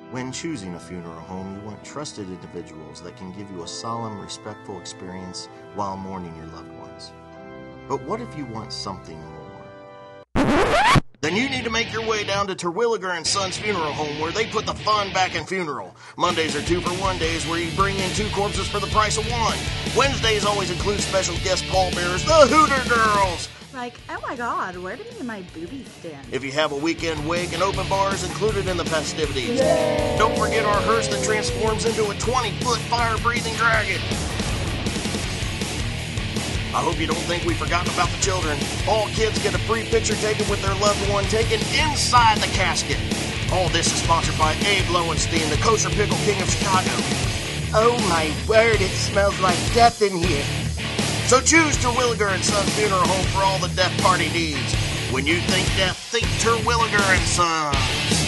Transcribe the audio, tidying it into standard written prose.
When choosing a funeral home, you want trusted individuals that can give you a solemn, respectful experience while mourning your loved ones. But what if you want something more? Then you need to make your way down to Terwilliger and Sons Funeral Home, where they put the fun back in funeral. Mondays are 2-for-1 days, where you bring in 2 corpses for the price of 1. Wednesdays always include special guest pallbearers, the Hooter Girls. Like, oh my God, where do me and my boobies stand? If you have a weekend wig and open bars included in the festivities. Yay! Don't forget our hearse that transforms into a 20-foot fire-breathing dragon. I hope you don't think we've forgotten about the children. All kids get a free picture taken with their loved one taken inside the casket. All this is sponsored by Abe Lowenstein, the kosher pickle king of Chicago. Oh my word, it smells like death in here. So choose Terwilliger and Sons Funeral Home for all the death party needs. When you think death, think Terwilliger and Sons.